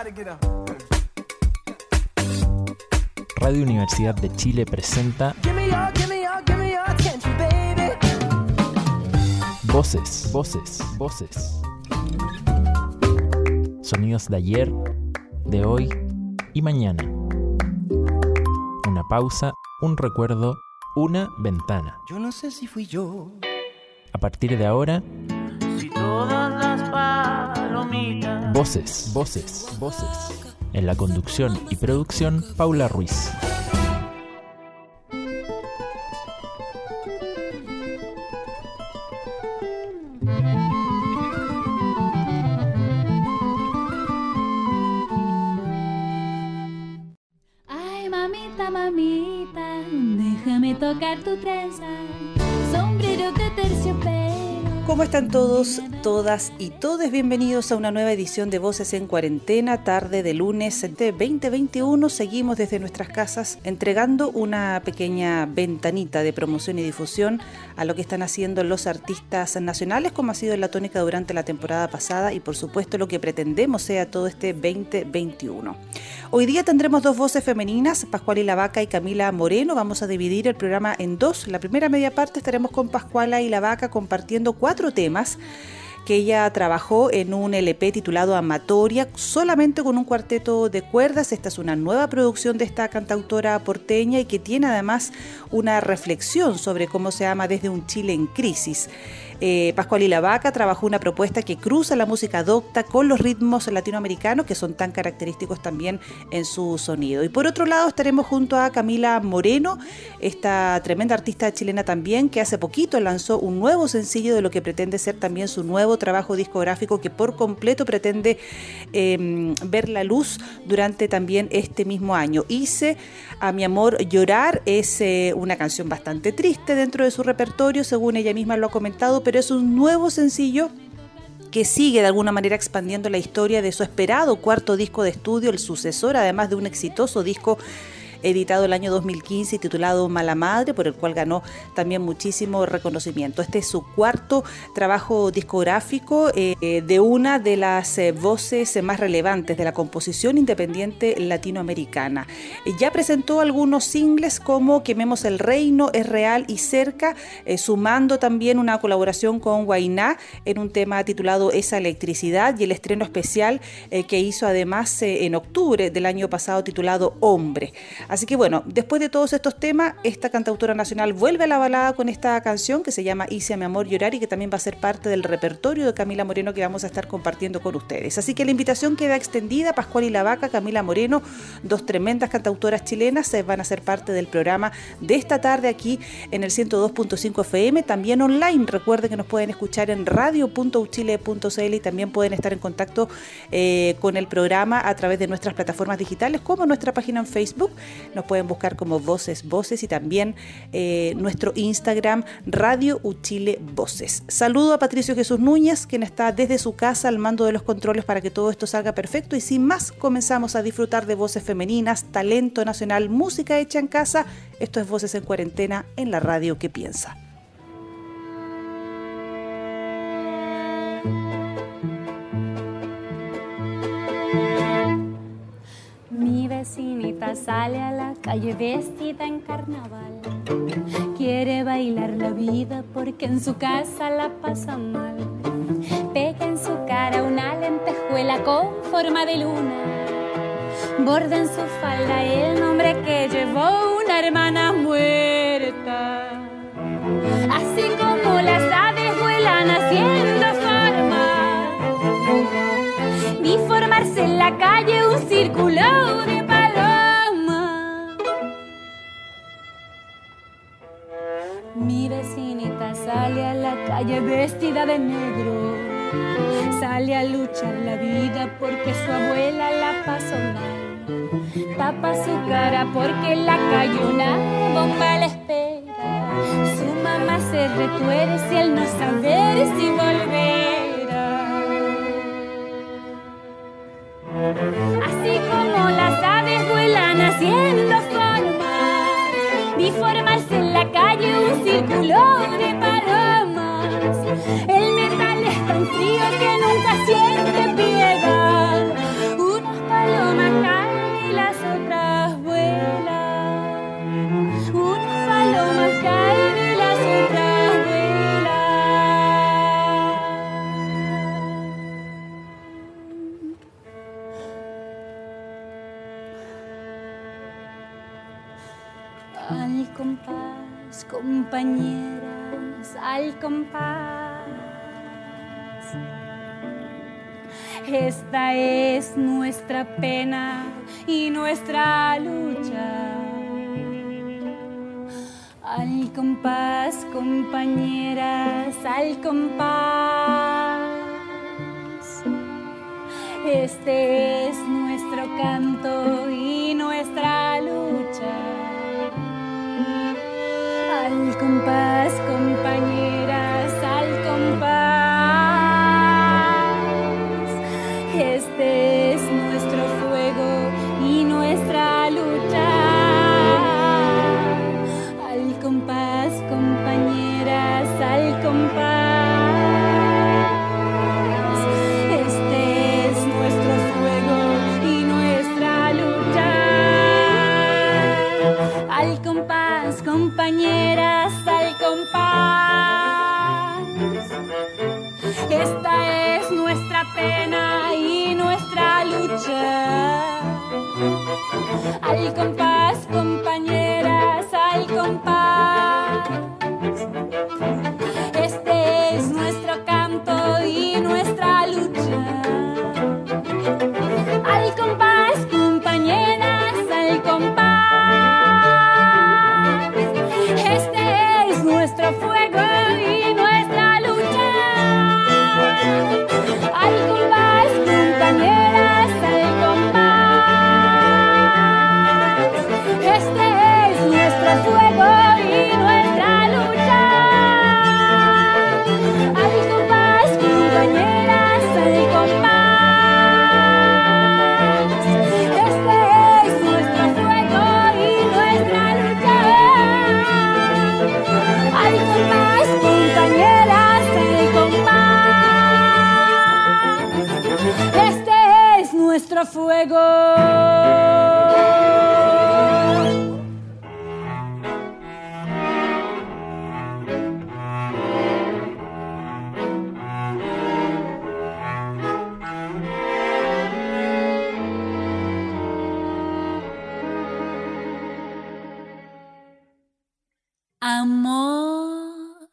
Radio Universidad de Chile presenta Voces, voces, voces. Sonidos de ayer, de hoy y mañana. Una pausa, un recuerdo, una ventana. Yo no sé si fui yo. A partir de ahora, si todas las palomitas. Voces, voces, voces. En la conducción y producción, Paula Ruiz. Ay, mamita, mamita, déjame tocar tu trenza, sombrero de terciopelo. ¿Cómo están todos, todas y todes? Bienvenidos a una nueva edición de Voces en Cuarentena, tarde de lunes de 2021. Seguimos desde nuestras casas entregando una pequeña ventanita de promoción y difusión a lo que están haciendo los artistas nacionales, como ha sido la tónica durante la temporada pasada y por supuesto lo que pretendemos sea todo este 2021. Hoy día tendremos dos voces femeninas, Pascuala y la Vaca y Camila Moreno. Vamos a dividir el programa en dos. La primera media parte estaremos con Pascuala y la Vaca compartiendo 4 temas que ella trabajó en un LP titulado Amatoria, solamente con un cuarteto de cuerdas. Esta es una nueva producción de esta cantautora porteña y que tiene además una reflexión sobre cómo se ama desde un Chile en crisis. Pascuala y la Vaca trabajó una propuesta que cruza la música docta con los ritmos latinoamericanos que son tan característicos también en su sonido. Y por otro lado estaremos junto a Camila Moreno, esta tremenda artista chilena también, que hace poquito lanzó un nuevo sencillo de lo que pretende ser también su nuevo trabajo discográfico que por completo pretende ver la luz durante también este mismo año. Hice a mi amor llorar, es una canción bastante triste dentro de su repertorio, según ella misma lo ha comentado, pero es un nuevo sencillo que sigue de alguna manera expandiendo la historia de su esperado cuarto disco de estudio, el sucesor además de un exitoso disco editado el año 2015 y titulado Mala Madre, por el cual ganó también muchísimo reconocimiento. Este es su cuarto trabajo discográfico de una de las voces más relevantes de la composición independiente latinoamericana. Ya presentó algunos singles como Quememos el Reino, Es Real y Cerca, sumando también una colaboración con Guainá en un tema titulado Esa Electricidad y el estreno especial que hizo además en octubre del año pasado titulado Hombre. Así que bueno, después de todos estos temas, esta cantautora nacional vuelve a la balada con esta canción que se llama Hice a mi amor llorar y que también va a ser parte del repertorio de Camila Moreno que vamos a estar compartiendo con ustedes. Así que la invitación queda extendida. Pascuala y la Vaca, Camila Moreno, dos tremendas cantautoras chilenas, van a ser parte del programa de esta tarde aquí en el 102.5 FM, también online. Recuerden que nos pueden escuchar en radio.uchile.cl y también pueden estar en contacto con el programa a través de nuestras plataformas digitales como nuestra página en Facebook. Nos pueden buscar como Voces y también nuestro Instagram Radio Uchile Voces. Saludo a Patricio Jesús Núñez, quien está desde su casa al mando de los controles para que todo esto salga perfecto. Y sin más, comenzamos a disfrutar de voces femeninas, talento nacional, música hecha en casa. Esto es Voces en Cuarentena en la radio que piensa. Mi vecinita sale a la calle vestida en carnaval. Quiere bailar la vida porque en su casa la pasa mal. Pega en su cara una lentejuela con forma de luna. Borda en su falda el nombre que llevó una hermana muerta. Así como las aves vuelan haciendo forma, vi formarse en la calle un círculo de paloma. Mi vecinita sale a la calle vestida de negro, sale a luchar la vida porque su abuela la pasó mal. Tapa su cara porque en la calle una bomba la espera. Su mamá se retuerce al no saber si volverá. Así como las aves vuelan haciendo formas, vi formarse en la calle un círculo de palomas. El metal es tan frío que nunca siente piedad. Unos Al compás, compañeras, al compás. Esta es nuestra pena y nuestra lucha. Al compás, compañeras, al compás. Este es nuestro canto y nuestra lucha. Al compás, compañeras, al compás. Este es nuestro fuego y nuestra lucha. Al compás, compañeras, al compás. Este es nuestro fuego y nuestra lucha. Al compás, compañeras, al compás. Esta es nuestra pena y nuestra lucha. Al compás, compañeras, al compás. Este es nuestro canto y nuestra lucha. Al compás, compañeras, al compás. Este es nuestro fuego y nuestra lucha. Al compás, compañeras, al compás. Este es nuestro fuego y nuestra lucha. Al compás, compañeras, al compás. Este es nuestro fuego y nuestra lucha. Al compás, compañeras, al compás. Este es nuestro fuego. Amor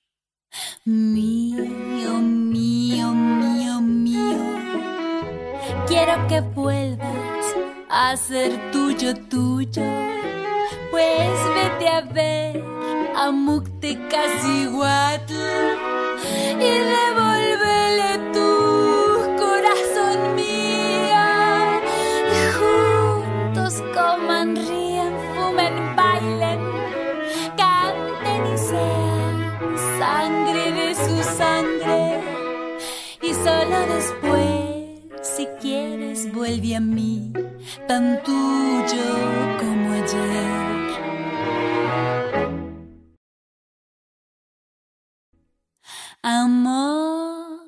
mío, mío, mío, mío, quiero que vuelvas a ser tuyo, tuyo. Pues vete a ver a Muktecacihuatl y devuélvele tu corazón mío. Y juntos coman, ríen, fumen, bailen, canten y sean sangre de su sangre. Y solo después, si quieres, vuelve a mí, tan tuyo como ayer. Amor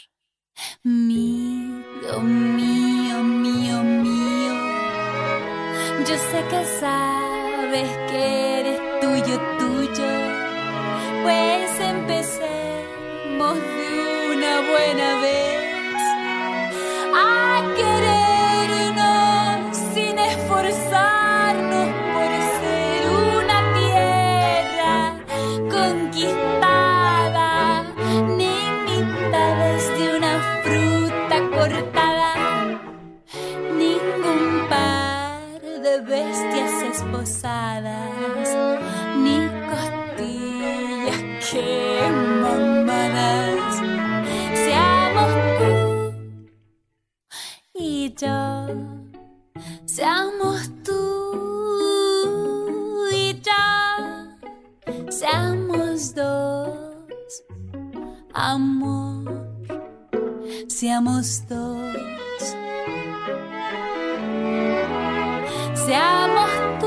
mío, mío, mío, mío, yo sé que sabes que eres tuyo, tuyo. Pues empecemos de una buena vez a querernos sin esforzarnos por ser una tierra conquistada, ni mitades de una fruta cortada, ningún par de bestias esposadas, ni costillas que mamadas. Seamos tú y yo, seamos tú y yo, seamos dos, amor, seamos dos, seamos tú.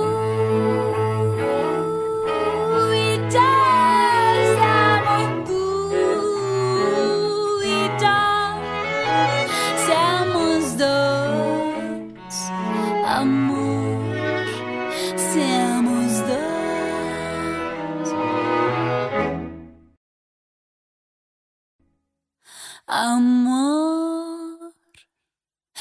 Amor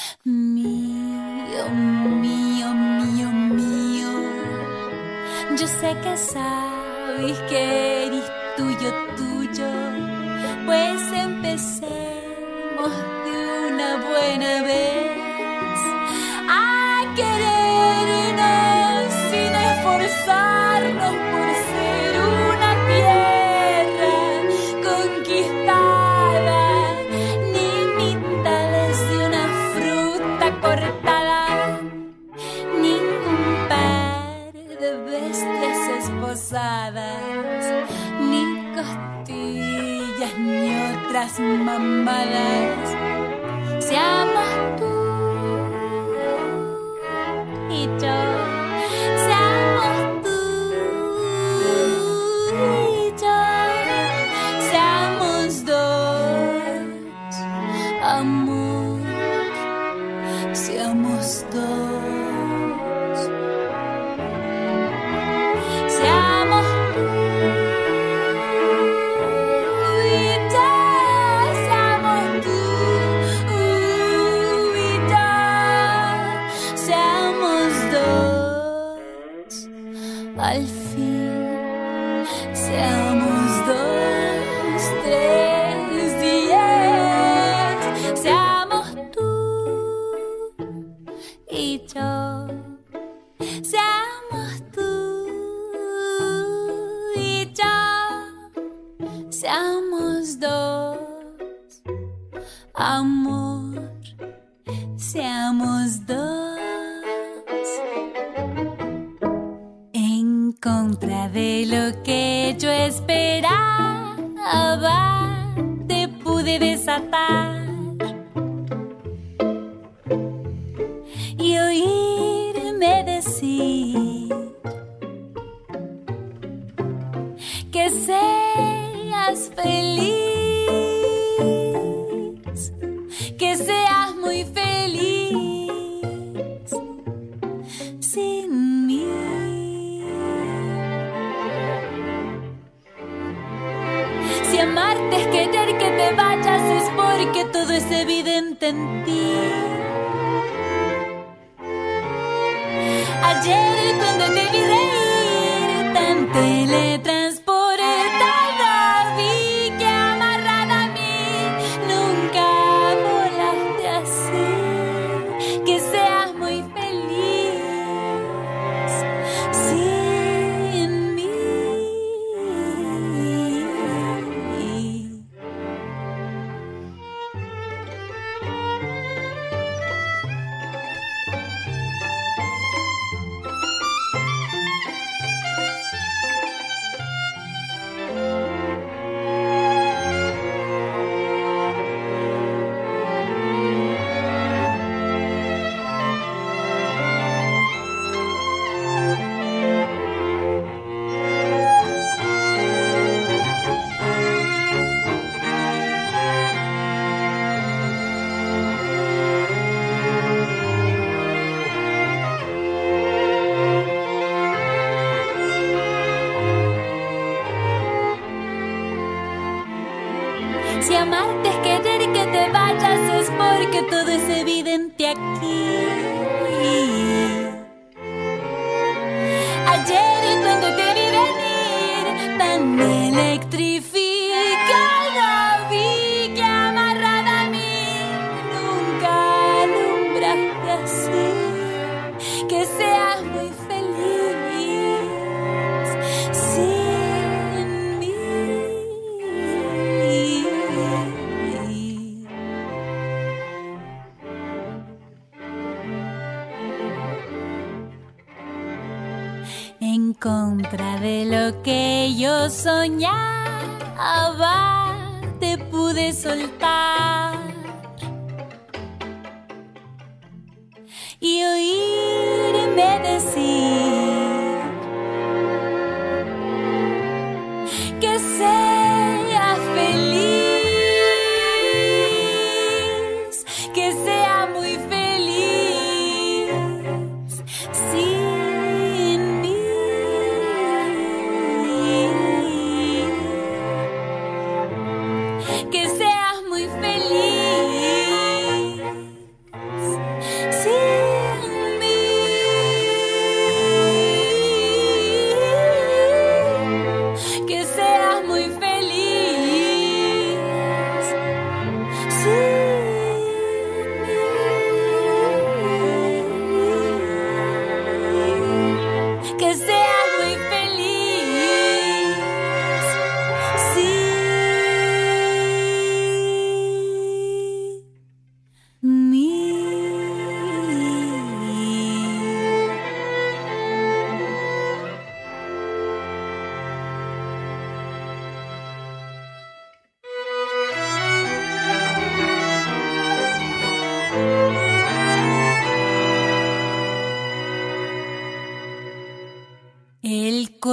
mío, mío, mío, mío, yo sé sé que sabes que eres tuyo, tuyo, pues empecemos de una buena vez a querernos sin esforzarnos por ser una tierra conquistada, ni mitades de una fruta cortada, ningún par de bestias esposadas, ni costillas ni otras mamadas. Seamos tú y yo, seamos tú y yo, seamos dos, amor, seamos dos, seamos tú y yo, seamos tú y yo, seamos dos, al fin, seamos dos, tres, 10, seamos tú y yo, seamos tú y yo, seamos dos, amor, seamos dos. En contra de lo que yo esperaba, te pude desatar y oírme decir que seas feliz, que seas muy feliz sin mí. Si amarte es querer que te vayas, es porque todo es evidente en ti. Ayer cuando te vi reír tan teletransportada, vi que amarrada a mí nunca volaste así. Que seas muy feliz sin mí. Si amarte es querer que te vayas, es porque todo es evidente aquí. Ayer cuando te vi venir tan electrificada, vi que amarrada a mí nunca alumbraste así. Que seas muy feliz sin mí. En contra de lo que yo soñaba, te pude soltar y oírme decir que seas feliz, que sea muy feliz sin mí. Que seas muy feliz sin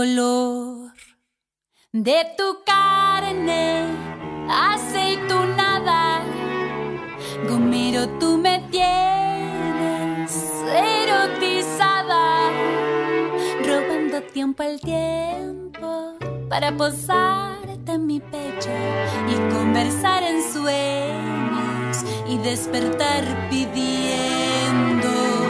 color de tu carne aceitunada. Gomero, tú me tienes erotizada, robando tiempo al tiempo para posarte en mi pecho y conversar en sueños y despertar pidiendo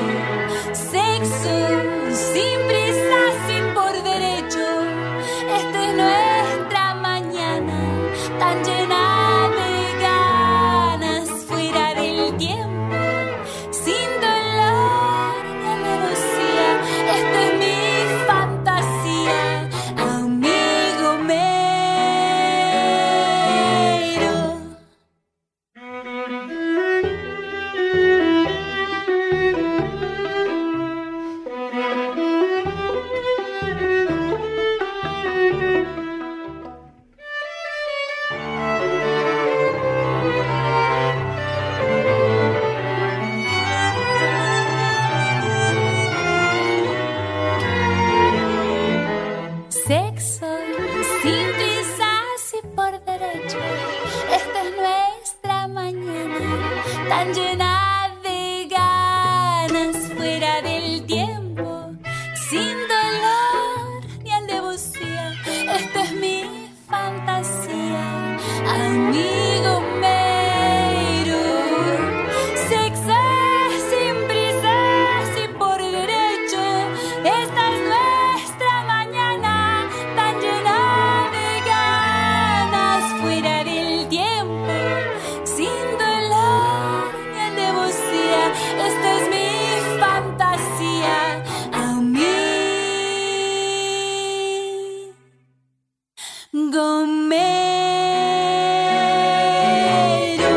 sexo sin prisa, sin por derecho. Esta es nuestra mañana tan llena de ganas, fuera del tiempo, sin dolor ni alevosía. Esta es mi fantasía, amigo mero. Sexo sin prisas y por derecho. Esta es nuestra mañana tan llena de ganas, fuera del tiempo, sin dolor ni alevosía. Esta es mi fantasía, amigo mero. Sexo sin prisas y por derecho. Esta es nuestra mañana tan llena de ganas, fuera del tiempo, sin dolor ni alevosía. Esta es mi fantasía, amigo mero.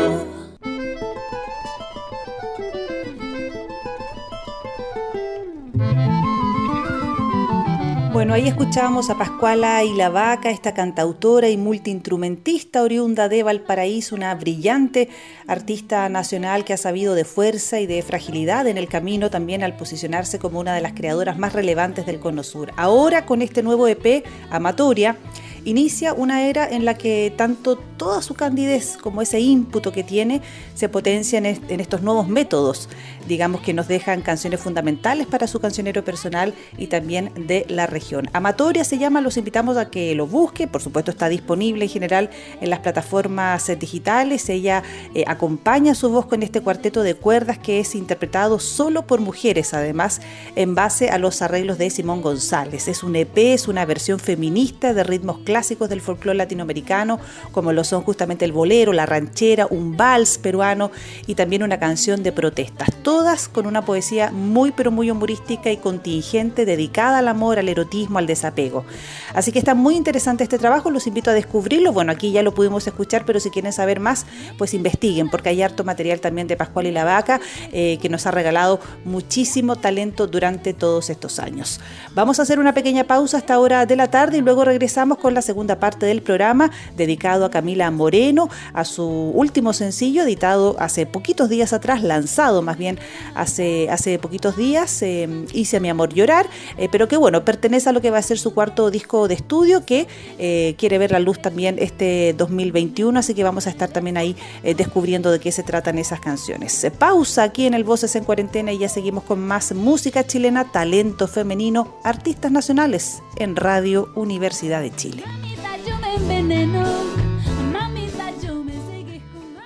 Bueno, ahí escuchábamos a Pascuala y la Vaca, esta cantautora y multiinstrumentista oriunda de Valparaíso, una brillante artista nacional que ha sabido de fuerza y de fragilidad en el camino también al posicionarse como una de las creadoras más relevantes del Cono Sur. Ahora, con este nuevo EP, Amatoria, inicia una era en la que tanto toda su candidez como ese ímpetu que tiene se potencian en estos nuevos métodos, digamos, que nos dejan canciones fundamentales para su cancionero personal y también de la región. Amatoria se llama, los invitamos a que lo busque, por supuesto está disponible en general en las plataformas digitales. Ella acompaña su voz con este cuarteto de cuerdas que es interpretado solo por mujeres, además en base a los arreglos de Simón González. Es un EP, es una versión feminista de ritmos clásicos del folclore latinoamericano, como lo son justamente el bolero, la ranchera, un vals peruano y también una canción de protestas, todas con una poesía muy pero muy humorística y contingente, dedicada al amor, al erotismo, al desapego. Así que está muy interesante este trabajo, los invito a descubrirlo. Bueno, aquí ya lo pudimos escuchar, pero si quieren saber más, pues investiguen, porque hay harto material también de Pascuala y la Vaca, que nos ha regalado muchísimo talento durante todos estos años. Vamos a hacer una pequeña pausa a esta hora de la tarde y luego regresamos con la segunda parte del programa dedicado a Camila Moreno, a su último sencillo editado hace poquitos días atrás, lanzado más bien hace poquitos días, Hice a mi amor llorar, pero que bueno, pertenece a lo que va a ser su cuarto disco de estudio, que quiere ver la luz también este 2021, así que vamos a estar también ahí descubriendo de qué se tratan esas canciones. Pausa aquí en el Voces en Cuarentena y ya seguimos con más música chilena, talento femenino, artistas nacionales en Radio Universidad de Chile. Mamita, yo me enveneno, mamita, yo me seguí jugando.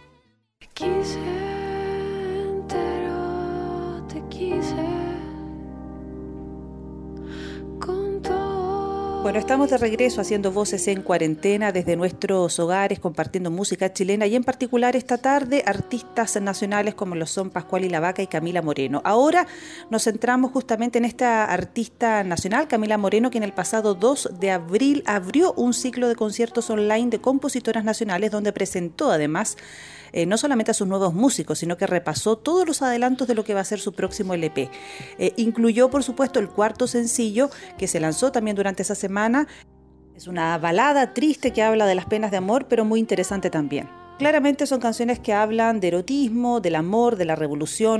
Quise entero, te quise con todo. Bueno, estamos de regreso haciendo Voces en Cuarentena desde nuestros hogares, compartiendo música chilena y en particular esta tarde artistas nacionales como lo son Pascuala y la Vaca y Camila Moreno. Ahora nos centramos justamente en esta artista nacional, Camila Moreno, que en el pasado 2 de abril abrió un ciclo de conciertos online de compositoras nacionales donde presentó además no solamente a sus nuevos músicos, sino que repasó todos los adelantos de lo que va a ser su próximo LP. Incluyó, por supuesto, el cuarto sencillo que se lanzó también durante esa semana. Es una balada triste que habla de las penas de amor, pero muy interesante también. Claramente son canciones que hablan de erotismo, del amor, de la revolución,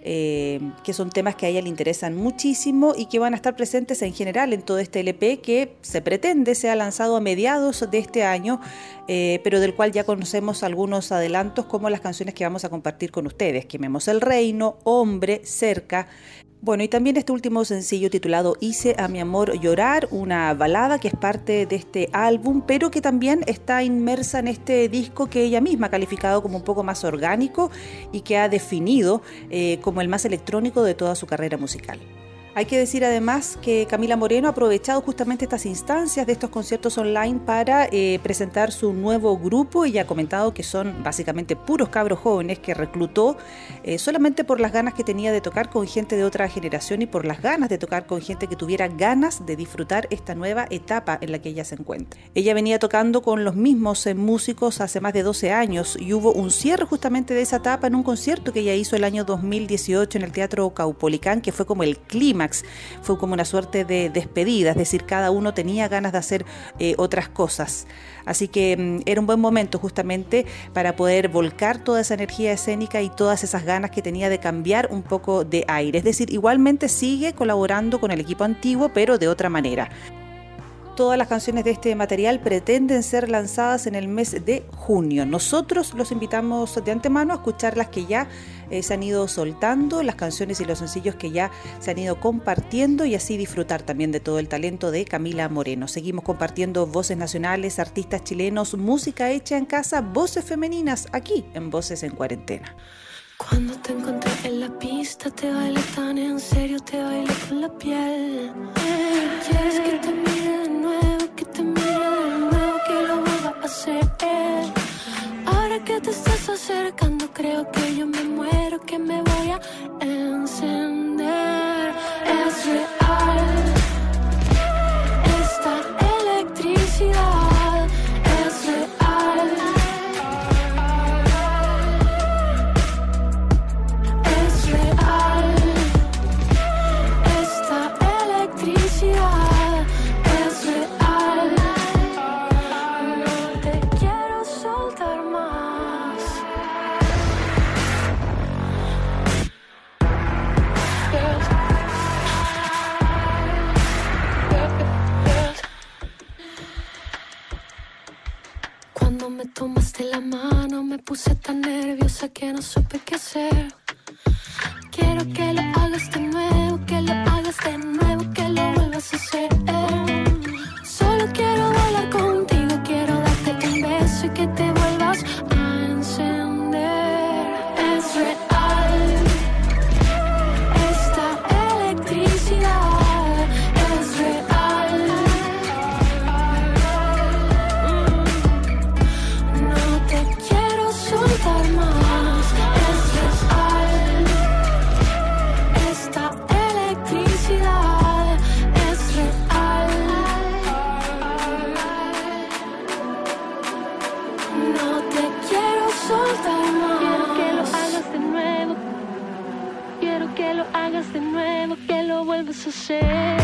que son temas que a ella le interesan muchísimo y que van a estar presentes en general en todo este LP que se pretende sea lanzado a mediados de este año, pero del cual ya conocemos algunos adelantos como las canciones que vamos a compartir con ustedes: Quememos el Reino, Hombre, Cerca. Bueno, y también este último sencillo titulado Hice a mi amor llorar, una balada que es parte de este álbum, pero que también está inmersa en este disco que ella misma ha calificado como un poco más orgánico y que ha definido como el más electrónico de toda su carrera musical. Hay que decir además que Camila Moreno ha aprovechado justamente estas instancias de estos conciertos online para presentar su nuevo grupo. Ella ha comentado que son básicamente puros cabros jóvenes que reclutó solamente por las ganas que tenía de tocar con gente de otra generación y por las ganas de tocar con gente que tuviera ganas de disfrutar esta nueva etapa en la que ella se encuentra. Ella venía tocando con los mismos músicos hace más de 12 años y hubo un cierre justamente de esa etapa en un concierto que ella hizo el año 2018 en el Teatro Caupolicán, que fue como el clima. Fue como una suerte de despedida, es decir, cada uno tenía ganas de hacer otras cosas. Así que era un buen momento justamente para poder volcar toda esa energía escénica y todas esas ganas que tenía de cambiar un poco de aire. Es decir, igualmente sigue colaborando con el equipo antiguo, pero de otra manera. Todas las canciones de este material pretenden ser lanzadas en el mes de junio. Nosotros los invitamos de antemano a escuchar las que ya se han ido soltando, las canciones y los sencillos que ya se han ido compartiendo y así disfrutar también de todo el talento de Camila Moreno. Seguimos compartiendo voces nacionales, artistas chilenos, música hecha en casa, voces femeninas aquí en Voces en Cuarentena. Cuando te encontré en la pista, te bailé tan en serio, te bailé con la piel. Quieres que te mire de nuevo, que te mire de nuevo, que lo vuelva a hacer. Ahora que te estás acercando, creo que yo me muero, que me voy a encender. Es real esta electricidad, es real. Me tomaste la mano, me puse tan nerviosa que no supe qué hacer. Quiero que lo hagas de nuevo, que lo hagas de nuevo, que lo vuelvas a hacer. Solo quiero bailar contigo, quiero darte un beso y que te vuelvas a encender. Es real esta electricidad, es real. Hagas de nuevo, que lo vuelvas a hacer.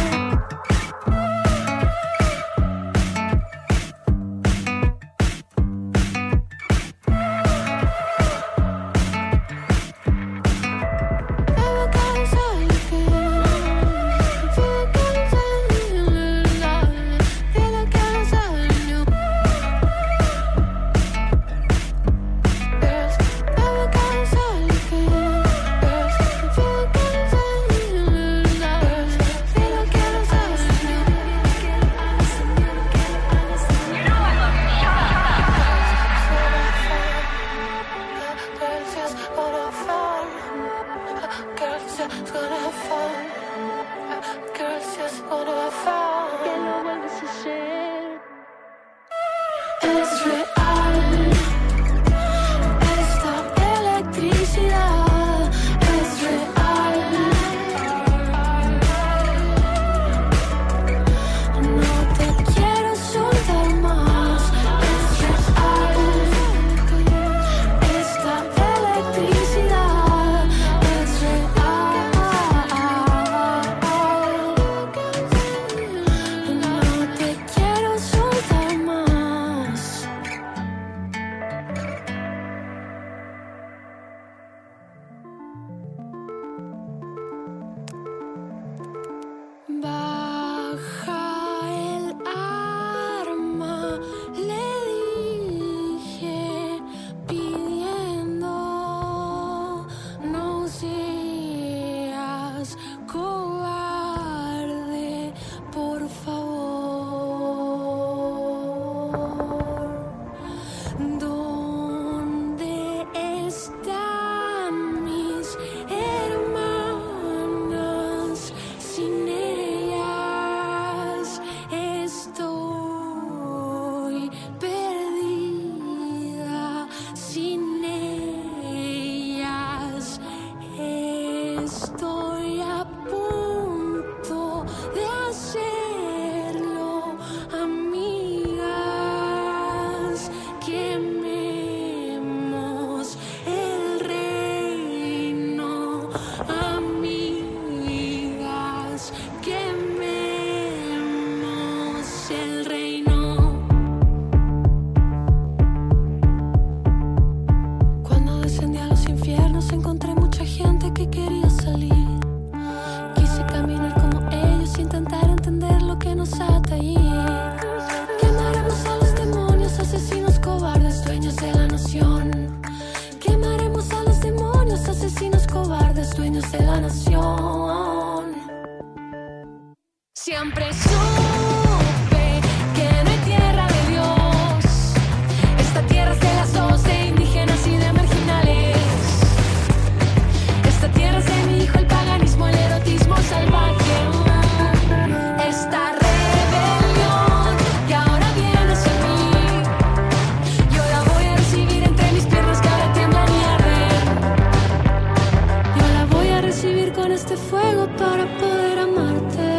Estoy a punto de hacerlo, amigas, quememos el reino, amigas, quememos el reino. Cuando descendí a los infiernos encontré mucha gente que quería salir. Quise caminar como ellos, intentar entender lo que nos ata allí. Quemaremos a los demonios, asesinos cobardes, dueños de la nación. Quemaremos a los demonios, asesinos cobardes, dueños de la nación. Siempre supe que no hay tierra de Dios. Esta tierra es de las dos, de indígenas y de marginales. Esta tierra es de mi hijo, el paganismo, el erotismo salvaje. Esta rebelión que ahora viene hacia mí, yo la voy a recibir entre mis piernas que ahora tiemblan y arden. Yo la voy a recibir con este fuego para poder amarte.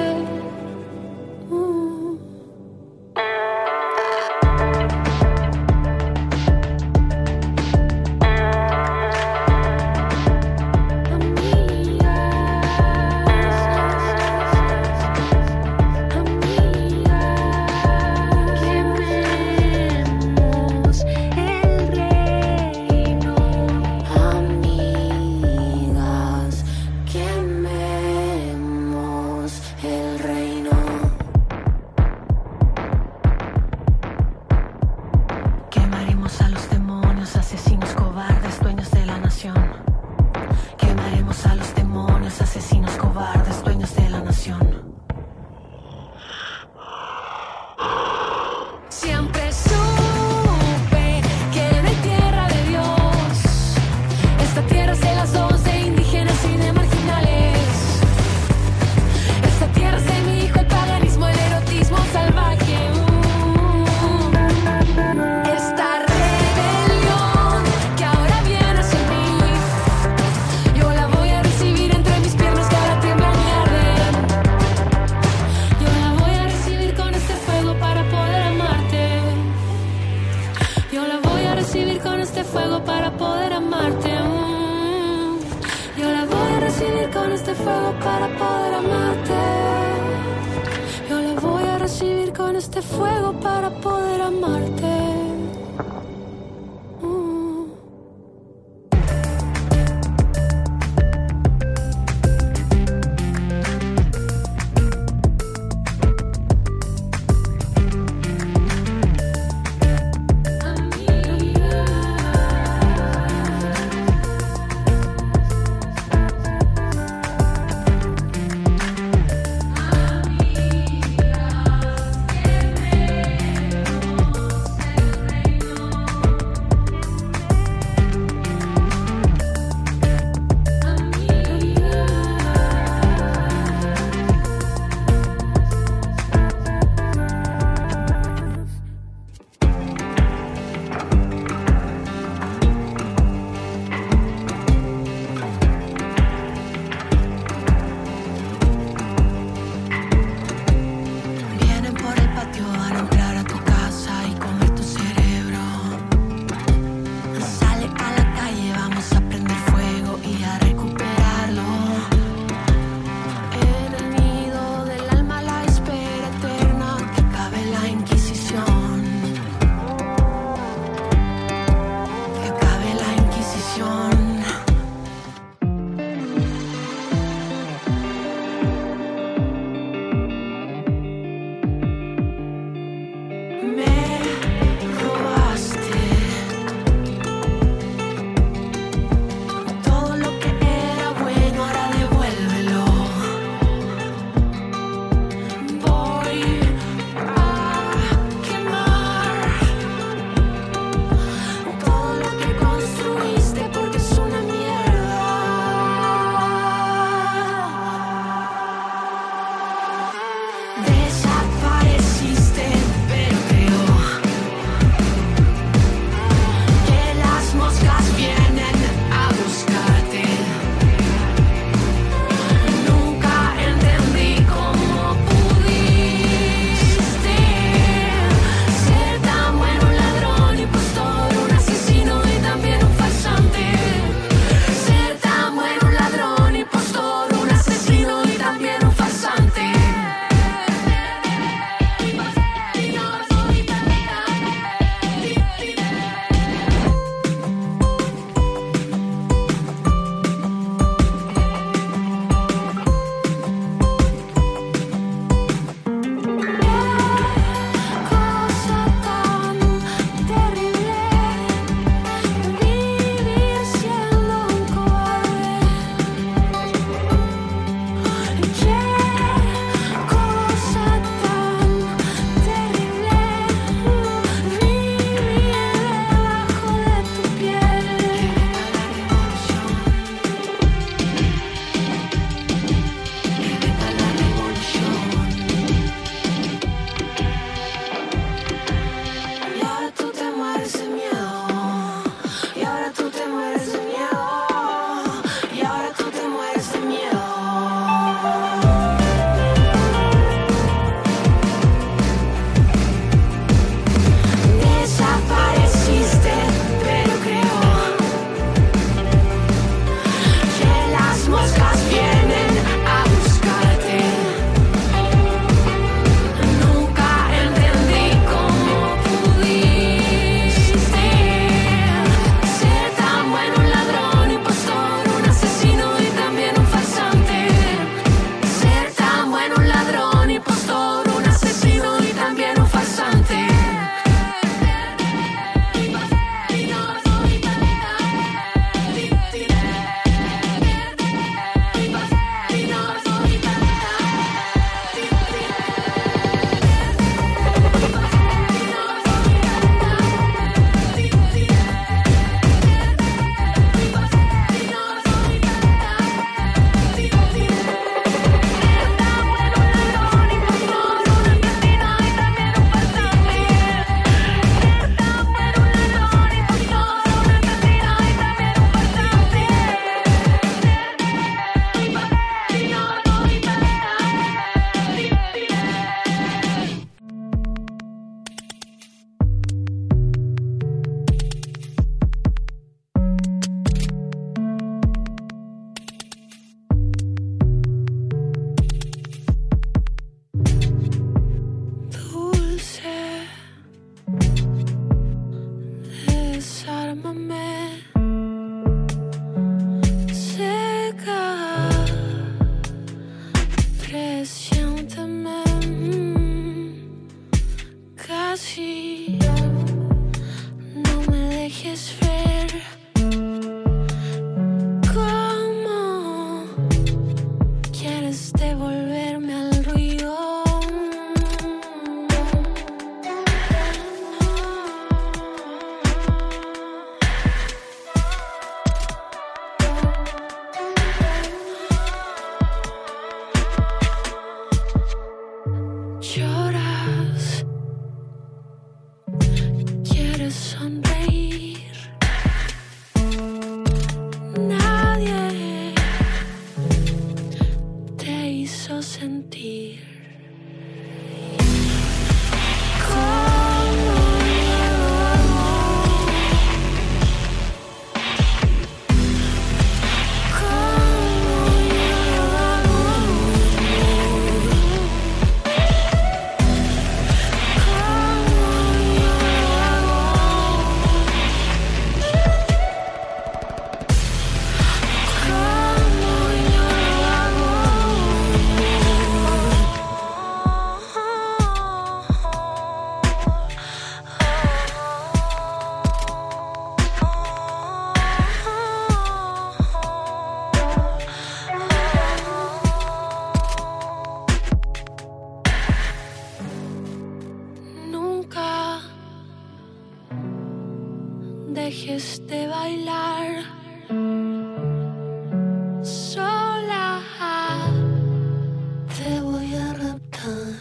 Quemaremos a los demonios, asesinos cobardes, dueños de la nación. Quemaremos a los demonios, asesinos cobardes, dueños de la nación. Siempre supe que no hay tierra de Dios. Esta tierra es de las dos, de indígenas y de marginales. Esta tierra es de mi hijo, el paganismo, el erotismo salvaje. Esta rebelión que ahora viene hacia mí, yo la voy a recibir entre mis piernas que ahora tiemblan y arden. Yo la voy a recibir con este fuego para poder amarte. Yo la voy a recibir con este fuego para poder amarte. Yo la voy a recibir con este fuego para poder amarte. Yo la voy a recibir con este fuego para poder amarte. sola. Te voy a raptar.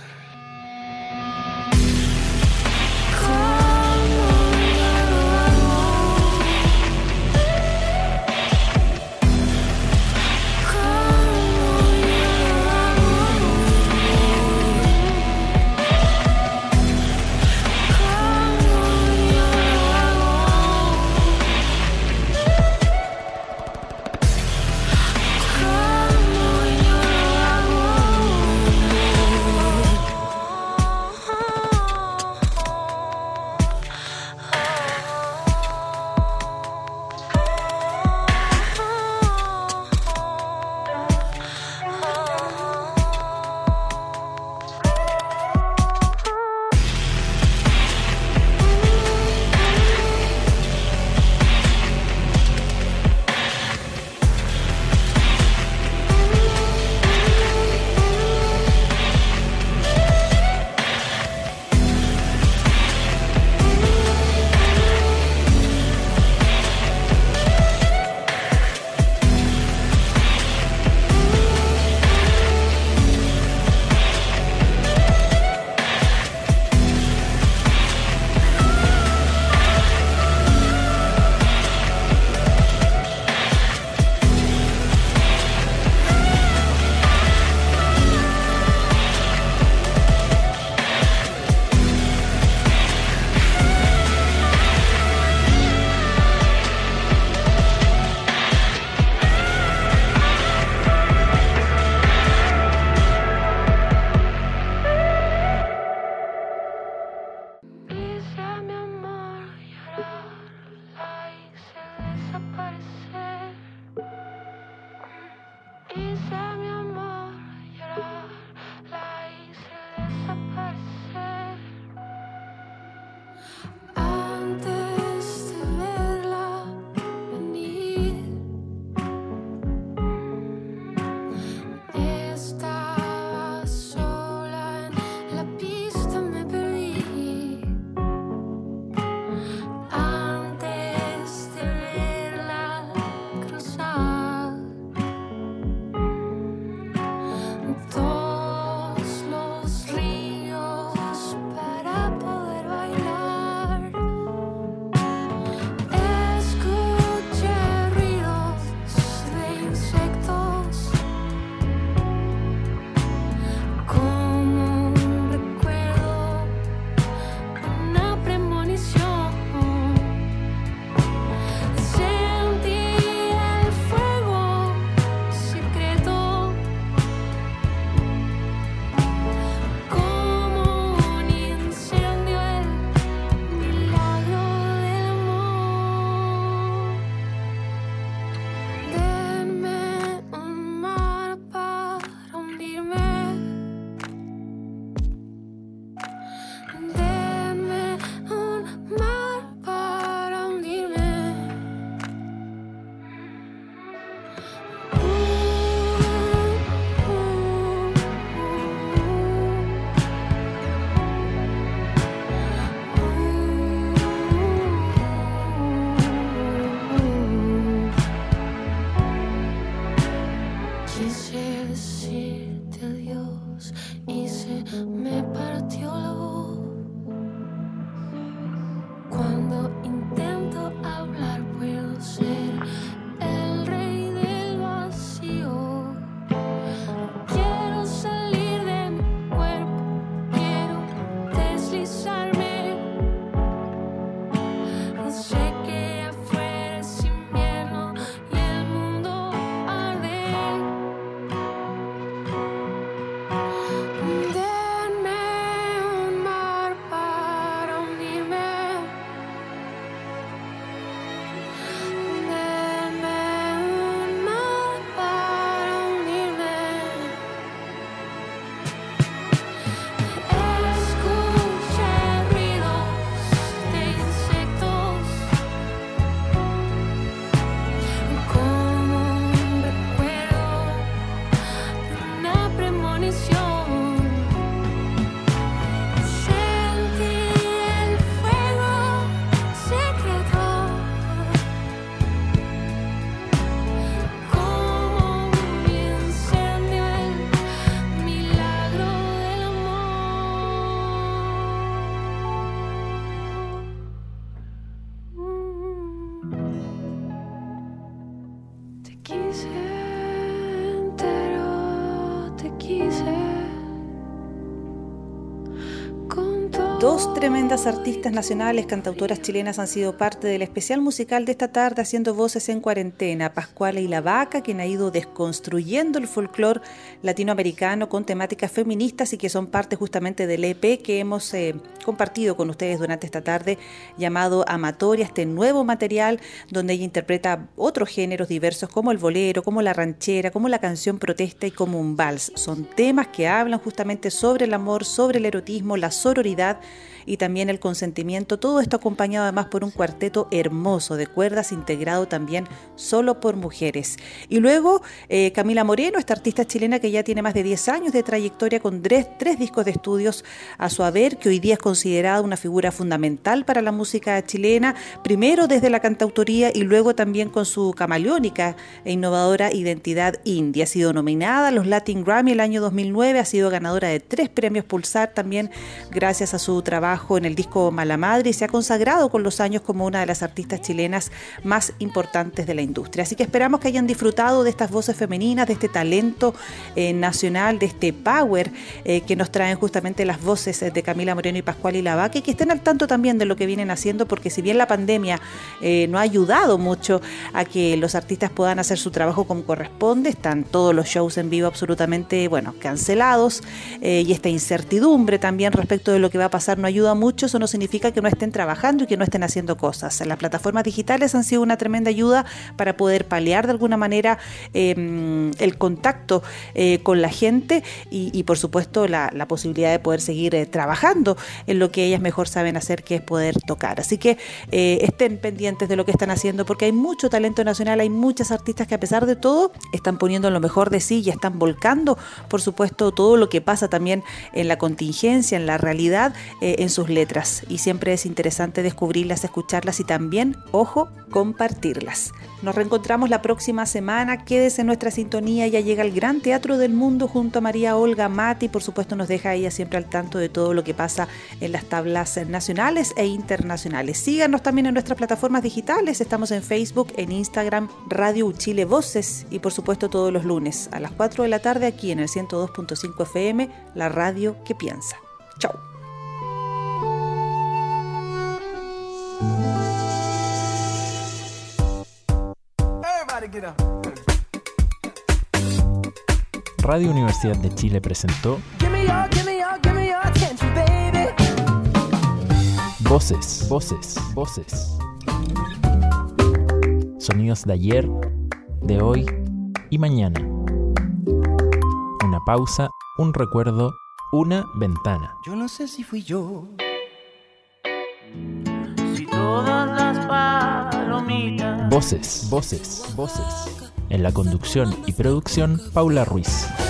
Denme un mar quise. Dos tremendas artistas nacionales, cantautoras chilenas, han sido parte del especial musical de esta tarde haciendo voces en cuarentena. Pascuala y La Vaca, quien ha ido desconstruyendo el folclore latinoamericano con temáticas feministas y que son parte justamente del EP que hemos compartido con ustedes durante esta tarde, llamado Amatoria, este nuevo material donde ella interpreta otros géneros diversos como el bolero, como la ranchera, como la canción protesta y como un vals. Son temas que hablan justamente sobre el amor, sobre el erotismo, la sororidad y también el consentimiento, todo esto acompañado además por un cuarteto hermoso de cuerdas integrado también solo por mujeres. Y luego Camila Moreno, esta artista chilena que ya tiene más de 10 años de trayectoria con tres discos de estudios a su haber, que hoy día es considerada una figura fundamental para la música chilena, primero desde la cantautoría y luego también con su camaleónica e innovadora identidad indie. Ha sido nominada a los Latin Grammy el año 2009, ha sido ganadora de 3 premios Pulsar también gracias a su trabajo en el disco Mala Madre y se ha consagrado con los años como una de las artistas chilenas más importantes de la industria. Así que esperamos que hayan disfrutado de estas voces femeninas, de este talento nacional, de este power que nos traen justamente las voces de Camila Moreno y Pascuala y La Vaca, y que estén al tanto también de lo que vienen haciendo, porque si bien la pandemia no ha ayudado mucho a que los artistas puedan hacer su trabajo como corresponde, están todos los shows en vivo absolutamente, cancelados, y esta incertidumbre también respecto de lo que va a pasar no ayuda mucho. Eso no significa que no estén trabajando y que no estén haciendo cosas. Las plataformas digitales han sido una tremenda ayuda para poder paliar de alguna manera el contacto con la gente y por supuesto la posibilidad de poder seguir trabajando en lo que ellas mejor saben hacer, que es poder tocar. Así que estén pendientes de lo que están haciendo, porque hay mucho talento nacional, hay muchas artistas que a pesar de todo están poniendo lo mejor de sí y están volcando, por supuesto, todo lo que pasa también en la contingencia, en la realidad, en sus letras, y siempre es interesante descubrirlas, escucharlas y también, ojo, compartirlas. Nos reencontramos la próxima semana, quédese en nuestra sintonía, ya llega el Gran Teatro del Mundo junto a María Olga Mati, por supuesto nos deja ella siempre al tanto de todo lo que pasa en las tablas nacionales e internacionales. Síganos también en nuestras plataformas digitales, estamos en Facebook, en Instagram, Radio Uchile Voces, y por supuesto todos los lunes a las 4 de la tarde aquí en el 102.5 FM, la radio que piensa. Chau. Radio Universidad de Chile presentó Voces. Sonidos de ayer, de hoy y mañana. Una pausa, un recuerdo, una ventana. Yo no sé si fui yo. Si todas las palomitas. Voces. En la conducción y producción, Paula Ruiz.